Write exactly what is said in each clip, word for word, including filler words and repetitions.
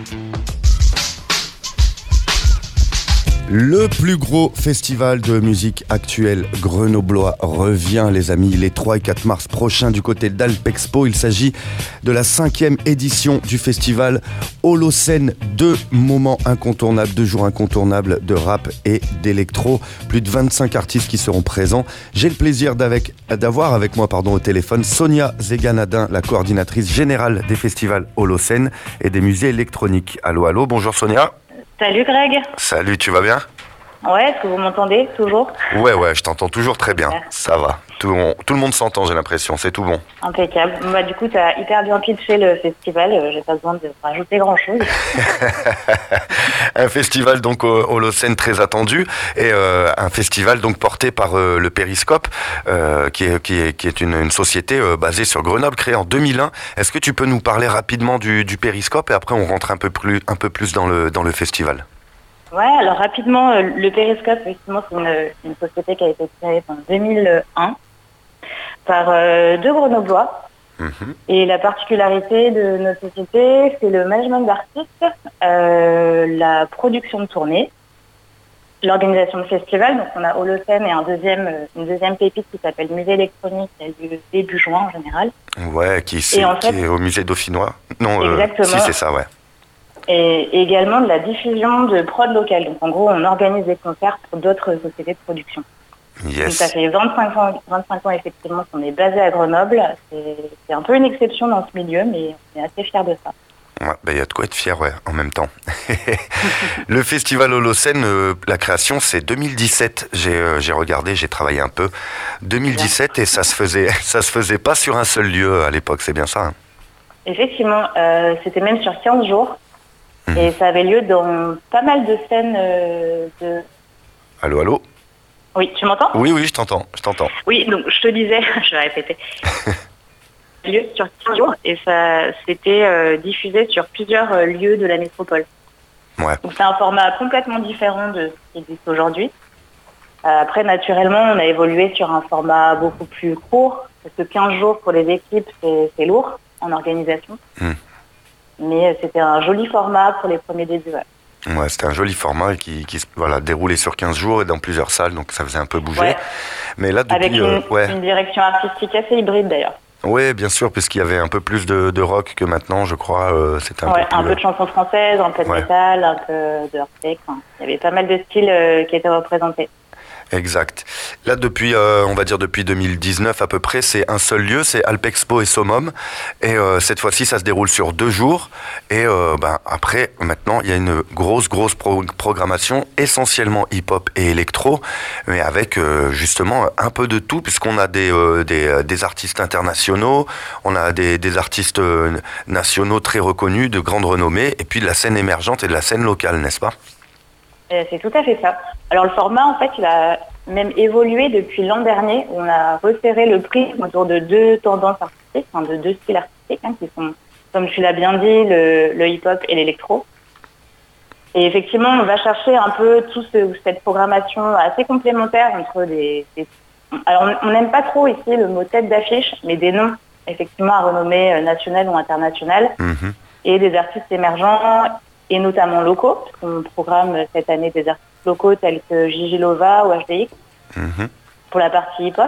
Le plus gros festival de musique actuelle grenoblois revient, les amis, les trois et quatre mars prochains du côté d'Alpexpo. Il s'agit de la cinquième édition du festival Holocène. Deux moments incontournables, deux jours incontournables de rap et d'électro. Plus de vingt-cinq artistes qui seront présents. J'ai le plaisir d'avec, d'avoir avec moi pardon, au téléphone Sonia Zeganadin, la coordinatrice générale des festivals Holocène et des musées électroniques. Allô, allô, bonjour Sonia. Salut Greg. Salut, tu vas bien ? Ouais, est-ce que vous m'entendez toujours ? Ouais, ouais, je t'entends toujours très bien. Ça va. Tout, on, tout le monde s'entend, j'ai l'impression. C'est tout bon. Impeccable. Bah, du coup, tu as hyper bien pitché le festival. Euh, j'ai pas besoin de rajouter grand-chose. Un festival donc au Holocène très attendu et euh, un festival donc porté par euh, le Périscope, euh, qui est qui est qui est une, une société euh, basée sur Grenoble, créée en deux mille un. Est-ce que tu peux nous parler rapidement du, du Périscope et après on rentre un peu plus un peu plus dans le dans le festival? Ouais, alors rapidement, euh, le Périscope, effectivement, c'est une, une société qui a été créée en deux mille un par euh, deux Grenoblois. Mmh. Et la particularité de notre société, c'est le management d'artistes, euh, la production de tournées, l'organisation de festivals. Donc on a Holocène et un deuxième, une deuxième pépite qui s'appelle Musée électronique, qui a lieu début juin en général. Ouais, qui, c'est, qui fait, est au musée dauphinois. Non, exactement. Euh, si c'est ça, ouais. Et également de la diffusion de prod locale. Donc en gros, on organise des concerts pour d'autres sociétés de production. Yes. Donc ça fait vingt-cinq ans, vingt-cinq ans effectivement qu'on est basé à Grenoble. C'est, c'est un peu une exception dans ce milieu, mais on est assez fiers de ça. Ouais, ben, y a de quoi être fier, ouais, en même temps. Le festival Holocène, euh, la création, c'est deux mille dix-sept. J'ai, euh, j'ai regardé, j'ai travaillé un peu. deux mille dix-sept, et ça se faisait, ça se faisait pas sur un seul lieu à l'époque, c'est bien ça, hein? Effectivement, euh, c'était même sur quinze jours. Mmh. Et ça avait lieu dans pas mal de scènes euh, de... Allô, allô ? Oui, tu m'entends ? Oui, oui, je t'entends, je t'entends. Oui, donc je te disais, je vais répéter. Lieu sur quinze jours et ça s'était euh, diffusé sur plusieurs euh, lieux de la métropole. Ouais. Donc c'est un format complètement différent de ce qui existe aujourd'hui. Euh, après, naturellement, on a évolué sur un format beaucoup plus court, parce que quinze jours pour les équipes, c'est, c'est lourd en organisation. Mmh. Mais c'était un joli format pour les premiers débuts. Ouais, ouais c'était un joli format qui, qui voilà, déroulait sur quinze jours et dans plusieurs salles, donc ça faisait un peu bouger. Ouais. Mais là, depuis, avec une, euh, ouais. une direction artistique assez hybride d'ailleurs. Oui, bien sûr, puisqu'il y avait un peu plus de, de rock que maintenant, je crois. Euh, c'était un, ouais, peu, plus... un peu de chansons françaises, un peu de ouais. métal, un peu de rock. Enfin, il y avait pas mal de styles euh, qui étaient représentés. Exact. Là, depuis, euh, on va dire depuis deux mille dix-neuf à peu près, c'est un seul lieu, c'est Alpexpo et Summum. Et euh, cette fois-ci, ça se déroule sur deux jours. Et euh, ben, après, maintenant, il y a une grosse, grosse pro- programmation, essentiellement hip-hop et électro, mais avec euh, justement un peu de tout, puisqu'on a des, euh, des, des artistes internationaux, on a des, des artistes euh, nationaux très reconnus, de grande renommée, et puis de la scène émergente et de la scène locale, n'est-ce pas ? C'est tout à fait ça. Alors le format, en fait, il a même évolué depuis l'an dernier. On a resserré le prisme autour de deux tendances artistiques, enfin de deux styles artistiques, hein, qui sont, comme tu l'as bien dit, le, le hip-hop et l'électro. Et effectivement, on va chercher un peu toute ce, cette programmation assez complémentaire entre des... des... Alors on n'aime pas trop ici le mot tête d'affiche, mais des noms, effectivement, à renommée nationale ou internationale, mm-hmm. et des artistes émergents, et notamment locaux, parce qu'on programme cette année des artistes locaux tels que Gigi Lova ou H D X mmh. pour la partie hip-hop,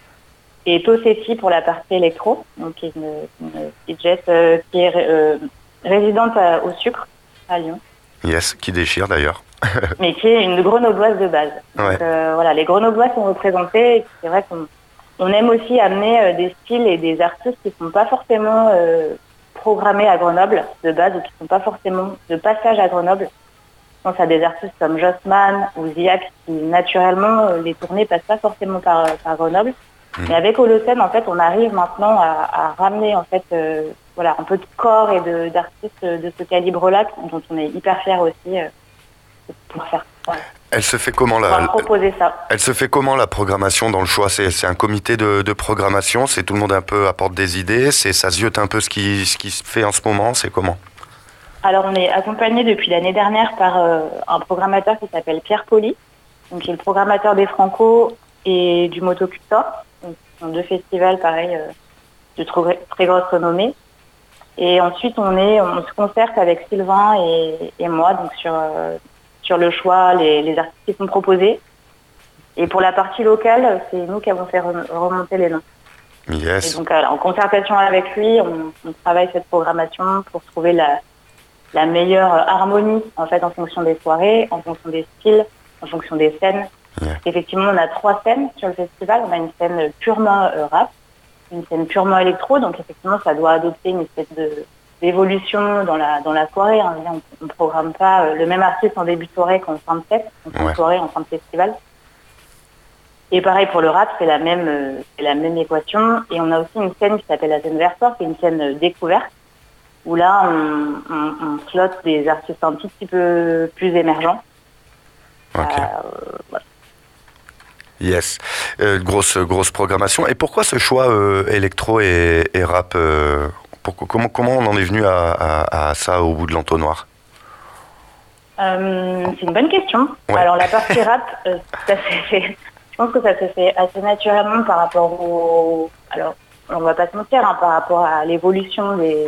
et Tossetti pour la partie électro, donc une, une D J euh, qui est euh, résidente à, au Sucre, à Lyon. Yes, qui déchire d'ailleurs. Mais qui est une grenobloise de base. Ouais. Donc euh, voilà, les grenoblois sont représentés, et c'est vrai qu'on on aime aussi amener euh, des styles et des artistes qui ne sont pas forcément... Euh, programmés à Grenoble de base ou qui ne sont pas forcément de passage à Grenoble. Je pense à des artistes comme Jossman ou Ziak qui naturellement les tournées passent pas forcément par, par Grenoble. Mmh. Mais avec Holocène, en fait, on arrive maintenant à, à ramener en fait euh, voilà un peu de corps et de, d'artistes de ce calibre-là dont on est hyper fiers aussi euh, pour faire. Voilà. Elle se fait comment la, proposer ça. Elle se fait comment la programmation dans le choix? C'est, c'est un comité de, de programmation, c'est tout le monde un peu apporte des idées, c'est ça ziote un peu ce qui, ce qui se fait en ce moment, c'est comment? Alors on est accompagné depuis l'année dernière par euh, un programmateur qui s'appelle Pierre Poli, donc qui est le programmateur des Franco et du Motocultor, donc ce sont deux festivals pareil euh, de très, très grosse renommée. Et ensuite, on, est, on se concerte avec Sylvain et, et moi donc sur, euh, sur le choix, les, les artistes qui sont proposés. Et pour la partie locale, c'est nous qui avons fait remonter les noms. Yes. Et donc, alors, en concertation avec lui, on, on travaille cette programmation pour trouver la, la meilleure harmonie, en fait, en fonction des soirées, en fonction des styles, en fonction des scènes. Yeah. Effectivement, on a trois scènes sur le festival. On a une scène purement euh, rap, une scène purement électro, donc effectivement, ça doit adopter une espèce de, d'évolution dans la, dans la soirée. Hein. On ne programme pas euh, le même artiste en début de soirée qu'en fin de fête, en fin ouais. de soirée, en fin de festival. Et pareil pour le rap, c'est la même, euh, c'est la même équation. Et on a aussi une scène qui s'appelle la scène Versor, qui est une scène euh, découverte, où là, on, on, on slotte des artistes un petit, petit peu plus émergents. Ok. Euh, voilà. Yes. Euh, grosse, grosse programmation. Et pourquoi ce choix euh, électro et, et rap euh, pour, comment, comment on en est venu à, à, à ça au bout de l'entonnoir? euh, C'est une bonne question. Ouais. Alors, la partie rap, euh, ça s'est fait... Je pense que ça s'est fait assez naturellement par rapport au... Alors, on va pas se mentir, hein, par rapport à l'évolution des,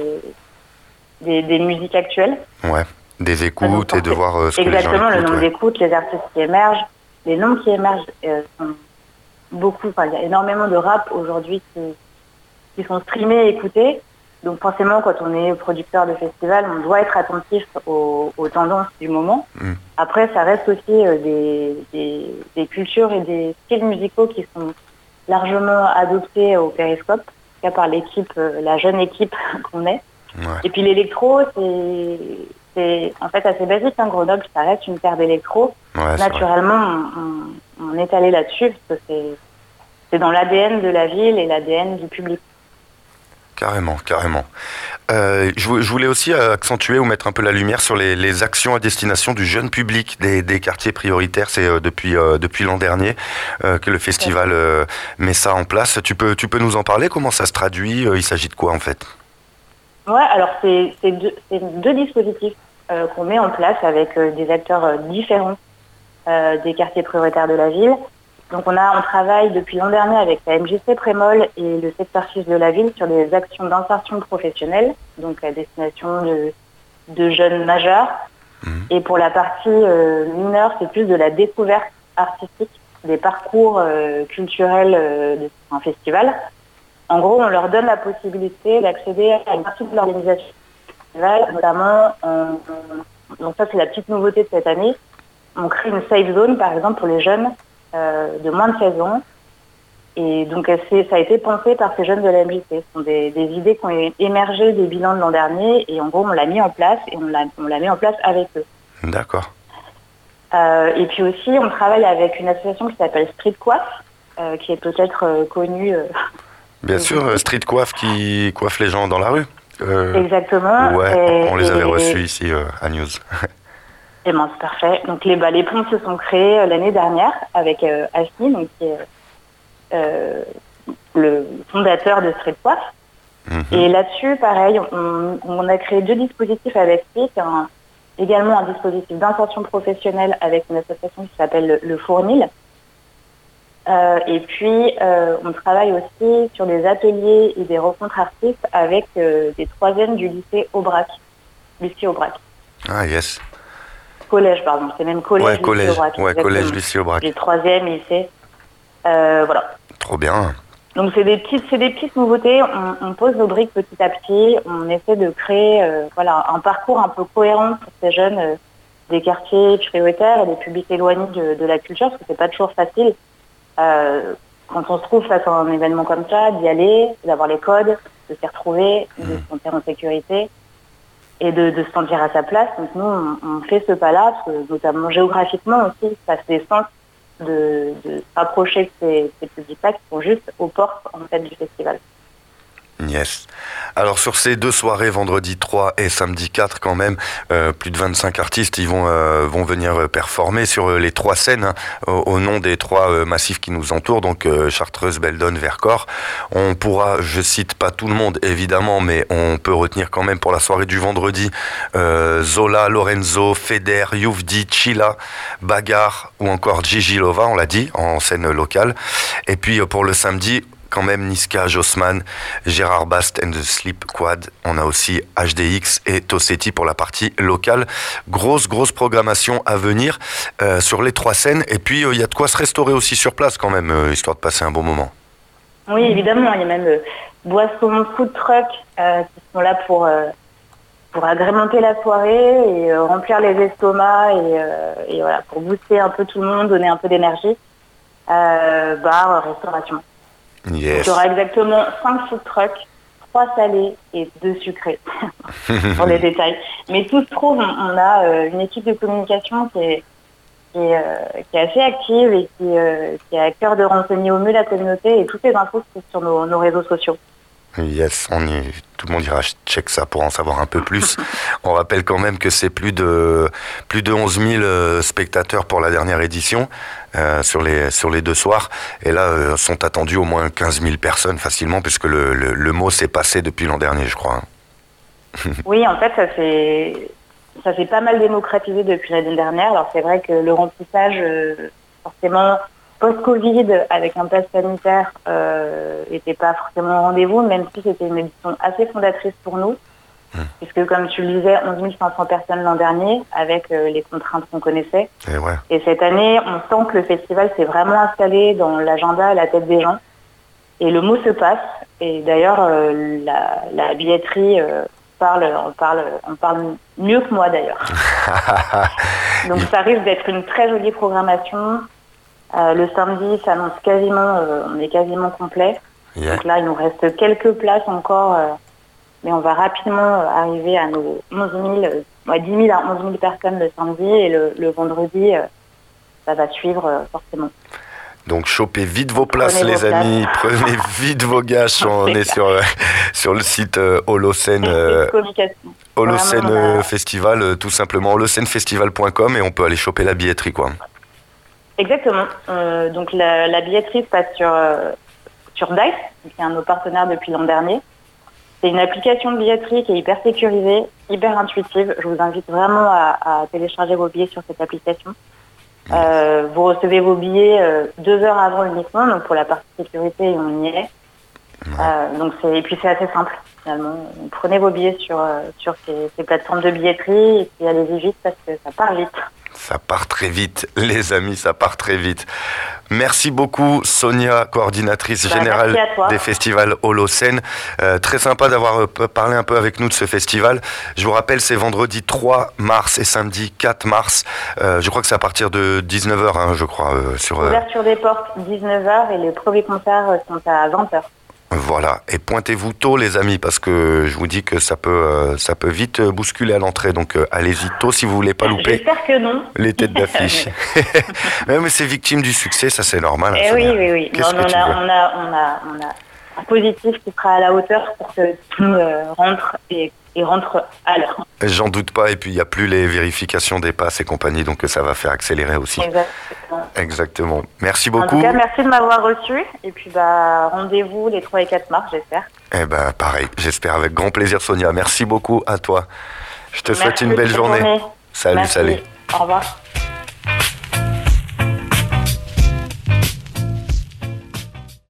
des, des musiques actuelles. Ouais, des écoutes donc, et de voir euh, ce que les gens exactement, écoutent. le nombre Ouais. d'écoutes, les artistes qui émergent. Les noms qui émergent euh, sont beaucoup... Enfin, il y a énormément de rap aujourd'hui qui, qui sont streamés et écoutés. Donc forcément, quand on est producteur de festival, on doit être attentif aux, aux tendances du moment. Mm. Après, ça reste aussi euh, des, des, des cultures et des styles musicaux qui sont largement adoptés au Périscope, en tout cas par l'équipe, euh, la jeune équipe qu'on est. Ouais. Et puis l'électro, c'est, c'est en fait assez basique. Hein. Grenoble, ça reste une terre d'électro. Ouais, Naturellement, on, on, on est allé là-dessus parce que c'est, c'est dans l'A D N de la ville et l'A D N du public. Carrément, carrément. Euh, je, je voulais aussi accentuer ou mettre un peu la lumière sur les, les actions à destination du jeune public des, des quartiers prioritaires. C'est euh, depuis, euh, depuis l'an dernier euh, que le festival euh, met ça en place. Tu peux, tu peux nous en parler? Comment ça se traduit? Il s'agit de quoi en fait? Ouais, alors c'est, c'est, deux, c'est deux dispositifs euh, qu'on met en place avec euh, des acteurs euh, différents euh, des quartiers prioritaires de la ville. Donc on a on travaille depuis l'an dernier avec la M J C Prémol et le secteur six de la ville sur des actions d'insertion professionnelle, donc à destination de, de jeunes majeurs. Mmh. Et pour la partie euh, mineure, c'est plus de la découverte artistique, des parcours euh, culturels euh, de un festival. En gros, on leur donne la possibilité d'accéder à une partie de l'organisation du festival, notamment, on, on, donc ça c'est la petite nouveauté de cette année, on crée une safe zone par exemple pour les jeunes Euh, de moins de seize ans. Et donc, c'est, ça a été pensé par ces jeunes de la M J C. Ce sont des, des idées qui ont émergé des bilans de l'an dernier. Et en gros, on l'a mis en place et on l'a, on l'a mis en place avec eux. D'accord. Euh, et puis aussi, on travaille avec une association qui s'appelle Street Coiffe, euh, qui est peut-être euh, connue. Euh, Bien sûr, euh, Street Coiffe qui coiffe les gens dans la rue. Euh, Exactement. Ouais, et, on les avait et, reçus ici euh, à News. Et ben, c'est parfait. Donc les, bah, les ponts se sont créés euh, l'année dernière avec euh, Asni, donc qui est euh, le fondateur de Street Coiffe. Mm-hmm. Et là-dessus, pareil, on, on a créé deux dispositifs avec lui. C'est un, également un dispositif d'insertion professionnelle avec une association qui s'appelle le, le Fournil. Euh, et puis, euh, on travaille aussi sur des ateliers et des rencontres artistes avec euh, des troisièmes du lycée Aubrac. Lycée Aubrac. Ah, yes. Collège, pardon. C'est même collège, ouais, lycée collège, Aubrac. Ouais, collège, lycée Aubrac. Les troisièmes lycées. Euh, voilà. Trop bien. Donc, c'est des petites, c'est des petites nouveautés. On, on pose nos briques petit à petit. On essaie de créer, euh, voilà, un parcours un peu cohérent pour ces jeunes euh, des quartiers prioritaires et des publics éloignés de, de la culture, parce que c'est pas toujours facile. Euh, quand on se trouve face à un événement comme ça, d'y aller, d'avoir les codes, de s'y retrouver, mmh. de se sentir en sécurité et de, de se sentir à sa place. Donc nous, on, on fait ce pas-là, parce que notamment géographiquement aussi, ça fait sens de, de se rapprocher de ces, ces publics-là qui sont juste aux portes en fait, du festival. Yes. Alors sur ces deux soirées, vendredi trois et samedi quatre quand même, euh, plus de vingt-cinq artistes ils vont, euh, vont venir performer sur les trois scènes hein, au, au nom des trois euh, massifs qui nous entourent, donc euh, Chartreuse, Beldon, Vercors. On pourra, je cite pas tout le monde évidemment, mais on peut retenir quand même pour la soirée du vendredi euh, Zola, Lorenzo, Feder, Youvdi, Chila, Bagar ou encore Gigi Lova, on l'a dit, en scène locale. Et puis pour le samedi, quand même Niska, Jossman, Gérard Bast and the Sleep Quad. On a aussi H D X et Tossetti pour la partie locale. Grosse, grosse programmation à venir euh, sur les trois scènes. Et puis, il euh, y a de quoi se restaurer aussi sur place quand même, euh, histoire de passer un bon moment. Oui, évidemment. Il y a même euh, boissons, food truck euh, qui sont là pour, euh, pour agrémenter la soirée et euh, remplir les estomacs et, euh, et voilà, pour booster un peu tout le monde, donner un peu d'énergie. Euh, bar, restauration. Yes. Il y aura exactement cinq food trucks, trois salés et deux sucrés, pour les détails. Mais tout se trouve, on, on a euh, une équipe de communication qui est, qui est, euh, qui est assez active et qui, euh, qui a à cœur de renseigner au mieux la communauté, et toutes les infos se trouvent sur nos, nos réseaux sociaux. Yes, on y, tout le monde ira check ça pour en savoir un peu plus. On rappelle quand même que c'est plus de, plus de onze mille spectateurs pour la dernière édition euh, sur, les, sur les deux soirs. Et là, euh, sont attendus au moins quinze mille personnes facilement, puisque le, le, le mot s'est passé depuis l'an dernier, je crois. Oui, en fait, ça s'est, ça s'est pas mal démocratisé depuis l'année dernière. Alors c'est vrai que le remplissage, euh, forcément... post-Covid, avec un pass sanitaire, euh, n'était pas forcément au rendez-vous, même si c'était une édition assez fondatrice pour nous, mmh. puisque comme tu le disais, onze mille cinq cents personnes l'an dernier, avec euh, les contraintes qu'on connaissait. Et, ouais. Et cette année, on sent que le festival s'est vraiment installé dans l'agenda, à la tête des gens, et le mot se passe. Et d'ailleurs, euh, la, la billetterie euh, parle, on parle, on parle mieux que moi d'ailleurs. Donc ça risque d'être une très jolie programmation. Euh, le samedi s'annonce quasiment, euh, on est quasiment complet. Yeah. Donc là, il nous reste quelques places encore, euh, mais on va rapidement euh, arriver à nos onze mille, euh, ouais, dix mille à onze mille personnes le samedi, et le, le vendredi, euh, ça va suivre euh, forcément. Donc chopez vite vos places, prenez les vos amis, places. prenez vite vos gages. On est sur, euh, sur le site euh, Holocène, euh, Holocène euh, Festival, euh, tout simplement holocène festival point com, et on peut aller choper la billetterie, quoi. Exactement. Euh, donc la, la billetterie se passe sur, euh, sur Dice, qui est un de nos partenaires depuis l'an dernier. C'est une application de billetterie qui est hyper sécurisée, hyper intuitive. Je vous invite vraiment à, à télécharger vos billets sur cette application. Euh, vous recevez vos billets euh, deux heures avant uniquement, donc pour la partie sécurité, on y est. Euh, donc c'est, et puis c'est assez simple finalement. Prenez vos billets sur, euh, sur ces, ces plateformes de billetterie, et puis allez-y vite parce que ça part vite. Ça part très vite, les amis, ça part très vite. Merci beaucoup, Sonia, coordinatrice bah, générale des festivals Holocène. Euh, très sympa d'avoir euh, parlé un peu avec nous de ce festival. Je vous rappelle, c'est vendredi trois mars et samedi quatre mars. Euh, je crois que c'est à partir de dix-neuf heures, hein, je crois. Euh, sur, euh... Ouverture des portes, dix-neuf heures, et les premiers concerts sont à vingt heures. Voilà, et pointez-vous tôt, les amis, parce que je vous dis que ça peut, euh, ça peut vite bousculer à l'entrée, donc euh, allez-y tôt si vous voulez pas louper. J'espère que non. Les têtes d'affiche. mais, mais c'est victime du succès, ça c'est normal. Eh oui, oui, oui. Non, on, a, on, a, on, a, on a un positif qui sera à la hauteur pour que tout euh, rentre et, et rentre à l'heure. J'en doute pas, et puis il n'y a plus les vérifications des passes et compagnie, donc ça va faire accélérer aussi. Exactement. Exactement. Merci beaucoup. En tout cas, merci de m'avoir reçu, et puis bah, rendez-vous les trois et quatre mars, j'espère. Eh ben pareil, j'espère avec grand plaisir, Sonia. Merci beaucoup à toi. Je te merci souhaite une belle journée. journée. Salut, merci. salut. Au revoir.